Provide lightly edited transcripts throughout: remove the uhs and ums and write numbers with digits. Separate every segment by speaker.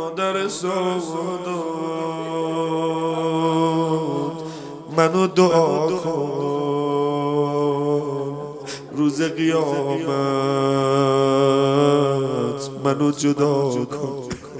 Speaker 1: مادر سعادت منو دعا کن روز قیامت منو جدا کن.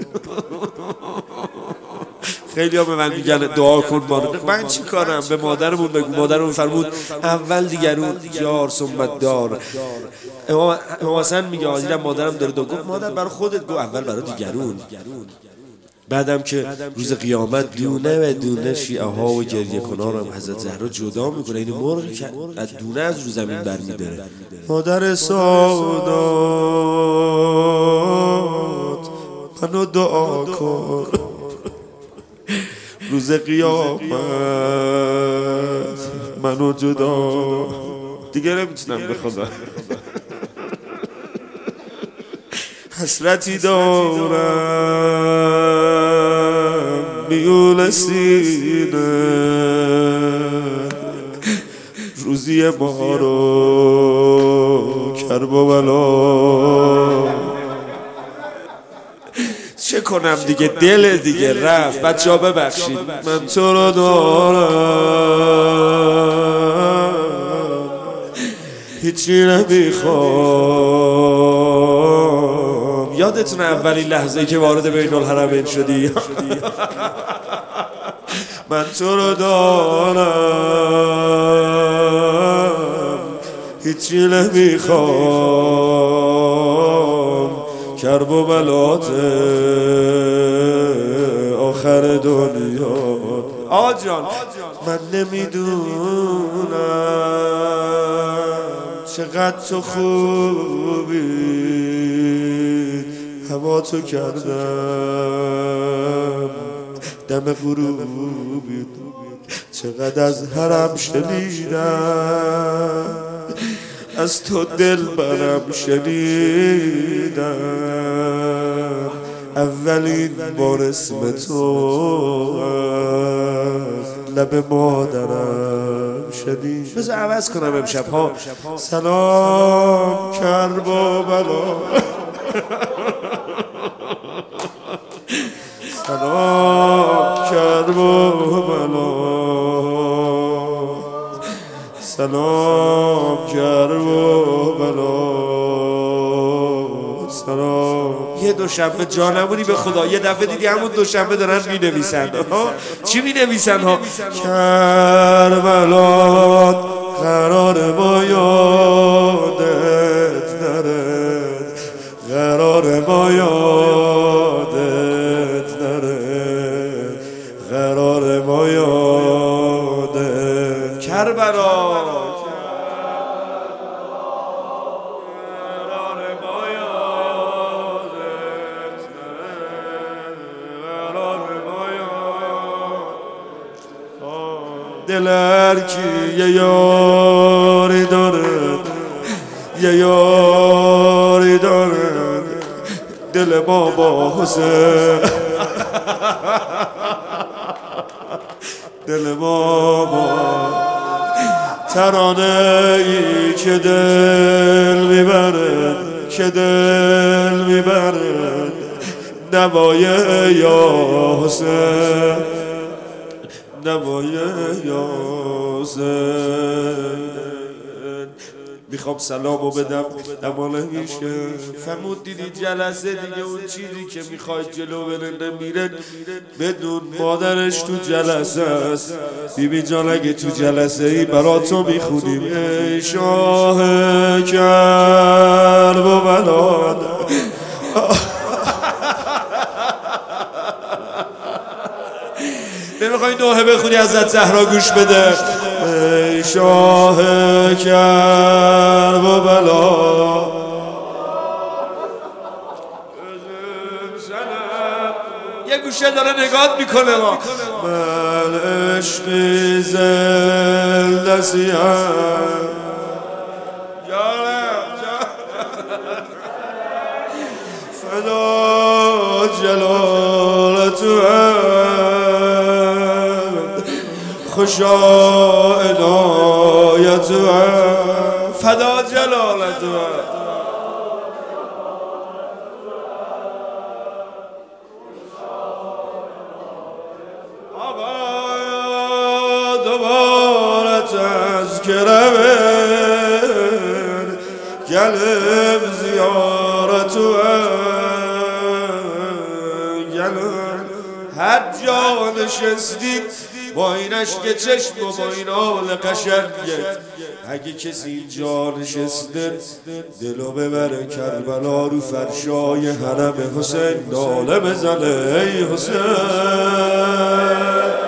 Speaker 1: خیلی ها به من میگن دعا کن من چی کارم؟ به مادرمون بگو. مادرمون فرمود اول دیگرون یار ثم دار. امام حسن میگه آدیدم مادرم داره دعا. گفت مادر برای خودت، گو اول برای دیگرون. بعدم که روز قیامت دونه و دونه شیعه ها و گریه کنار هم حضرت زهرا جدا میکنه. این مرغی که از دونه از رو زمین برمیداره. مادر سعادت منو دعا کن روز قیامت منو جدا. دیگه نمیتونم به خدا. حسرتی دارم میون سینه روزی ما رو کربلا. چه کنم دیگه؟ دل دیگه رفت. بچه ها ببخشید من تو رو دارم هیچی نمیخوام. یادتونه اولین لحظه‌ای که وارد بین الحرمین شدی؟ من تو رو دارم هیچی نمیخوام. کرب و بلات آخر دنیا. آقا جان من نمیدونم چقدر تو خوبی، هوا تو کردم دم غروبی. چقدر از حرم شنیدم، از تو دل برم شنیدم. اولین بار اسم تو از لب مادرم شنیدم. بذار عوض کنم امشب ها. سلام کرب و بلا سلام کرب و بلا سلام کرب و بلا سلام. یه دوشنبه جا نمونی به خدا. یه دفعه دیدی همون دوشنبه دارن می نویسن. چی می نویسن ها؟ کربلات قرار با یادت نره، قرار با یادت نره، قرار با یادت. کربلا دل هرکی یه یاری داره، یه یاری داره. دل ما با حسین، دل ما با ترانه ای که دل میبره، که دل میبره. نوای یا حسین، نوای یا حسین. میخوام سلامو بدم اما نمیشه. فرمود دیدی جلسه دیگه اون چیزی که میخواد جلو بره نمیره بدون مادرش تو جلسه است. بیبی جان اگه تو جلسه ای برا تو میخونیم ای شاه کرب و بلاد. نمیخوای نوحه بخونی حضرت زهرا گوش بده؟ ای شاه کرب و بلا یه گوشه داره نگات میکنه. ما من عشقی زنده سیم فدا جلالتو خوشا عنایتو فدا جلالتو. کرمن گلم زیارتو گلم هر جا نشستید با این عشق چشم و با این حال قشنگت اگه کسی اینجا نشسته دلو ببره کربلا رو فرشای حرم حسین ناله بزنه ای حسین